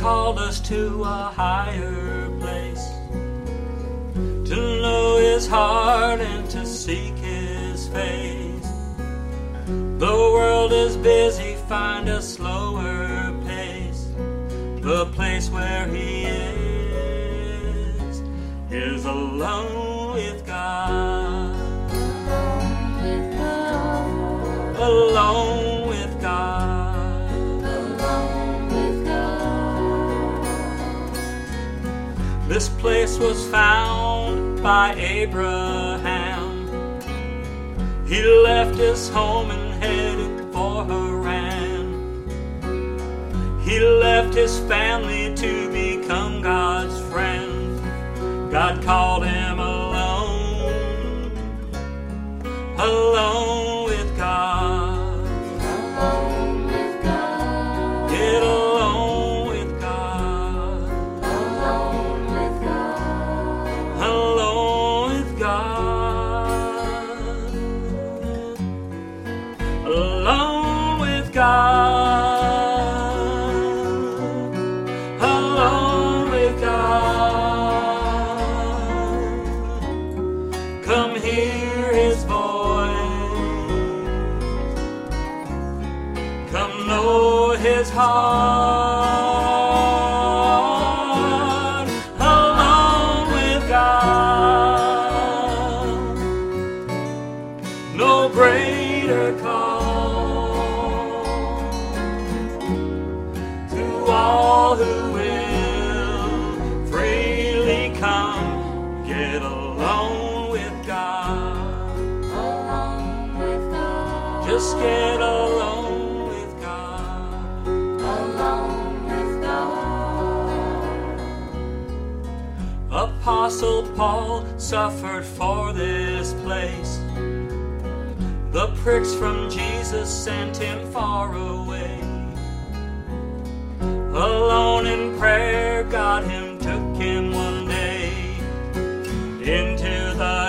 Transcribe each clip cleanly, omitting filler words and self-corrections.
called us to a higher place, to know His heart and to seek His face. The world is busy, find a slower pace. The place where He is alone with God. Alone with God. Alone with God. This place was found by Abraham. He left his home and headed for Haran. He left his family to become God's friend. God called him alone, alone with God. Alone with God. Get alone with God. Alone with God. Alone with God. Alone with God. Alone with God. Come hear His voice. Come know His heart. Alone with God. No greater call to all who will freely come. Get alone with God. Alone with God. Just get alone with God. Alone with God. Apostle Paul suffered for this place. The pricks from Jesus sent him far away. Alone in prayer, God Him took him one day into the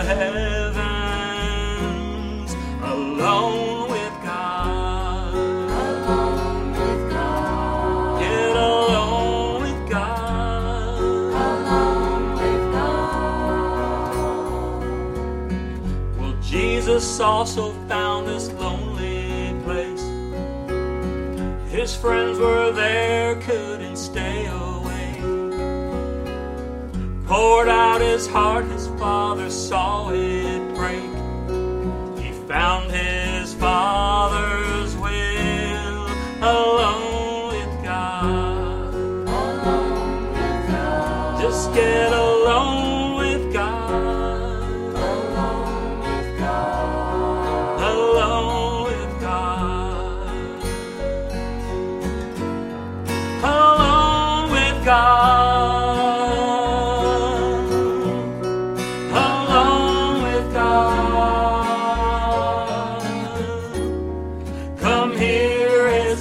heavens. Alone with God. Alone with God. Get alone with God. Alone with God. Well, Jesus also found this lonely place. His friends were there, couldn't stay away. Poured out His heart, His Father saw it break. He found His Father's will. Alone with God. Alone with God. Just get alone with God. Alone with God. Alone with God. Alone with God. Alone with God. Come hear His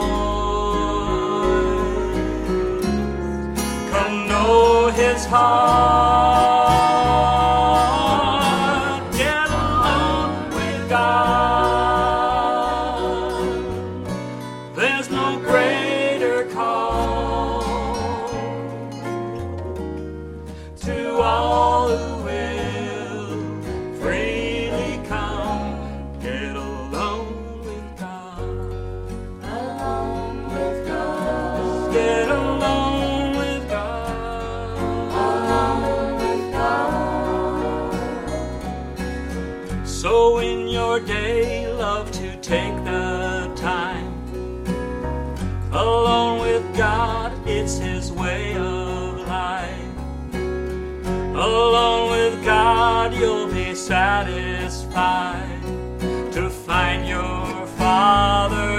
voice. Come know His heart. Get alone with God. There's no greater call to all who will freely come. Get alone with God. Alone with God. Get alone with God. Alone with God. So in your day, love to take the time. Alone with God, it's His way of life. Alone with God, you'll be satisfied to find your Father